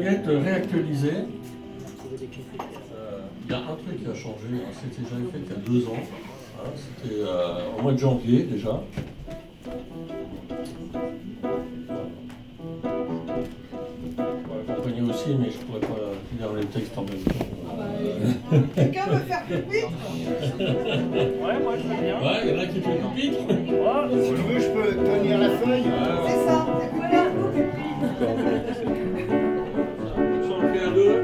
baguette réactualisée. Il y a un truc qui a changé, c'était j'avais fait il y a 2 ans. C'était au mois de janvier déjà. Accompagné aussi, mais je ne pourrais pas lire les textes en même temps. Quelqu'un veut faire pupitre? Ouais, moi je veux bien. Ouais, il y en a qui font pupitre. Ouais. Si tu veux, je peux tenir la feuille. C'est ça, c'est pupitre. Si on le fait à 2.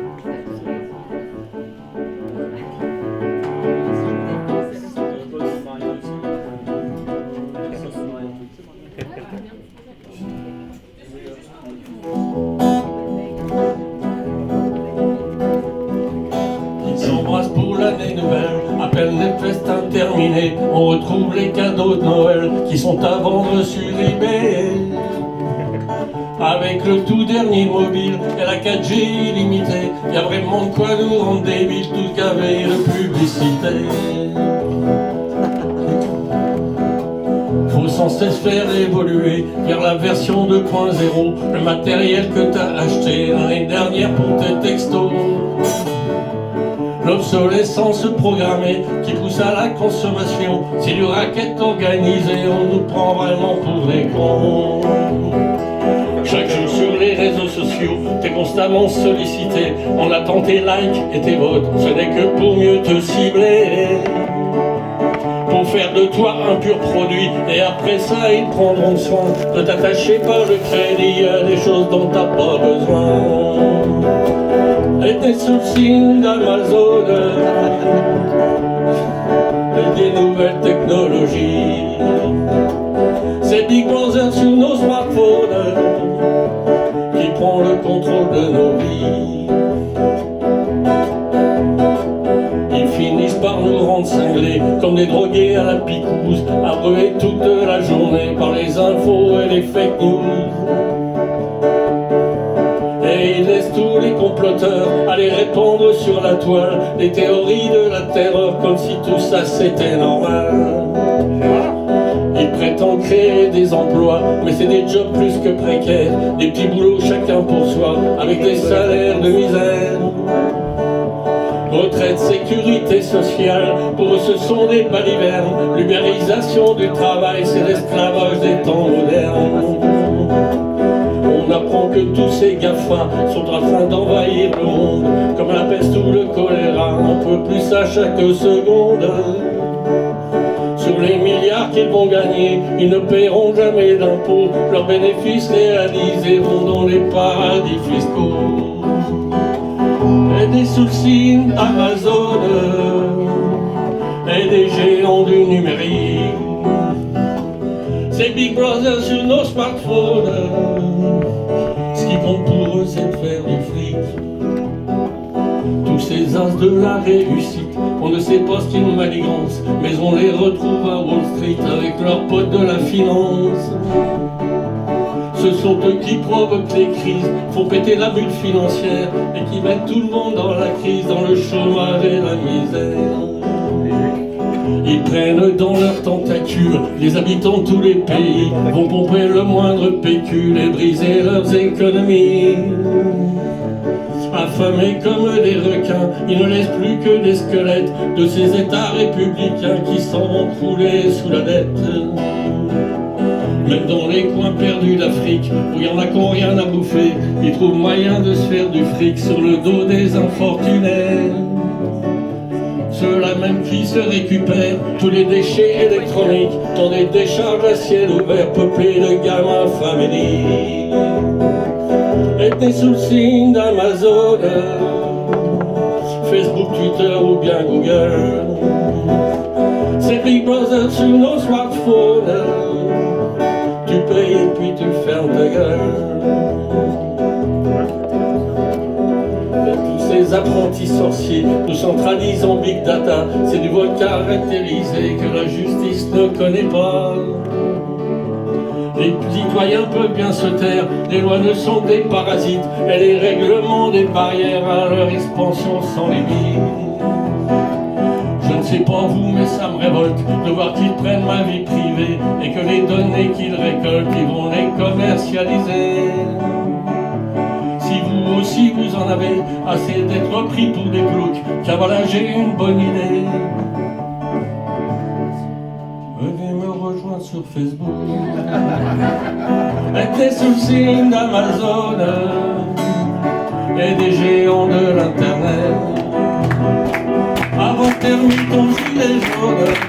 Les festins terminés, on retrouve les cadeaux de Noël qui sont à vendre sur eBay. Avec le tout dernier mobile et la 4G illimitée, y a vraiment de quoi nous rendre débiles, tout gavé de publicité. Faut sans cesse faire évoluer vers la version 2.0, le matériel que t'as acheté l'année dernière pour tes textos. L'obsolescence programmée qui pousse à la consommation, c'est du racket organisé, on nous prend vraiment pour des cons. Chaque jour sur les réseaux sociaux, t'es constamment sollicité, on attend tes likes et tes votes, ce n'est que pour mieux te cibler. Pour faire de toi un pur produit, et après ça ils prendront soin de t'attacher par le crédit à des choses dont t'as pas besoin. Et des sous-signes d'Amazon et des nouvelles technologies. C'est Big Brother sur nos smartphones qui prend le contrôle de nos vies. Ils finissent par nous rendre cinglés comme des drogués à la picouse, abreuvés toute la journée par les infos et les fake news. Et ils laissent tous les comploteurs aller répandre sur la toile les théories de la terreur comme si tout ça c'était normal. Ils prétendent créer des emplois, mais c'est des jobs plus que précaires, des petits boulots chacun pour soi, avec des salaires de misère. Retraite, sécurité sociale, pour eux ce sont des balivernes. L'ubérisation du travail, c'est l'esclavage des temps modernes. On apprend que tous ces GAFA sont en train d'envahir le monde, comme la peste ou le choléra, un peu plus à chaque seconde. Sur les milliards qu'ils vont gagner, ils ne paieront jamais d'impôts. Leurs bénéfices réalisés vont dans les paradis fiscaux. Et des sous-signes Amazon et des géants du numérique. C'est Big Brother sur nos smartphones. Ce qui compte pour eux, c'est de faire du fric. Tous ces as de la réussite, on ne sait pas ce qu'ils manigancent, mais on les retrouve à Wall Street avec leurs potes de la finance. Ce sont eux qui provoquent les crises, font péter la bulle financière et qui mettent tout le monde dans la crise, dans le chômage et la misère. Ils prennent dans leurs tentacules les habitants de tous les pays, vont pomper le moindre pécule et briser leurs économies. Affamés comme des requins, ils ne laissent plus que des squelettes de ces états républicains qui s'en vont crouler sous la dette. Même dans les coins perdus d'Afrique, où il y en a qui n'ont rien à bouffer, ils trouvent moyen de se faire du fric sur le dos des infortunés. Ceux-là même qui se récupèrent tous les déchets électroniques dans des décharges à ciel ouvert peuplées de gamins affamés. Et des sous le signe d'Amazon, Facebook, Twitter ou bien Google. C'est Big Brother sur nos smartphones. Tu payes et puis tu fermes ta gueule. Tous ces apprentis sorciers nous centralisent en big data. C'est du vol caractérisé que la justice ne connaît pas. Les citoyens peuvent bien se taire, les lois ne sont que des parasites, et les règlements des barrières à leur expansion sans limite. Je ne sais pas vous, mais ça me révolte de voir qu'ils prennent ma vie privée et que les données qu'ils récoltent, ils vont les commercialiser. Si vous aussi si vous en avez assez d'être pris pour des ploucs, car voilà, j'ai une bonne idée. Venez me rejoindre sur Facebook. Mettez sous le signe d'Amazon et des géants de l'internet. Avant termine ton gilet jaune.